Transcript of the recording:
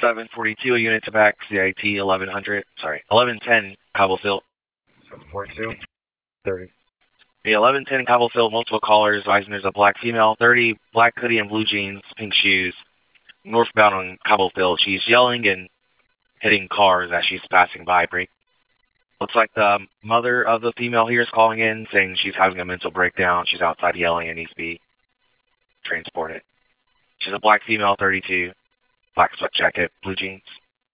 742, a unit to back, CIT 1110, Cobblestone. 742. 30. The 1110 Cobblestone, multiple callers, advising there's a black female, 30, black hoodie and blue jeans, pink shoes, northbound on Cobblestone. She's yelling and hitting cars as she's passing by. Break. Looks like the mother of the female here is calling in, saying she's having a mental breakdown. She's outside yelling and needs to be transported. She's a black female, 32, black sweat jacket, blue jeans.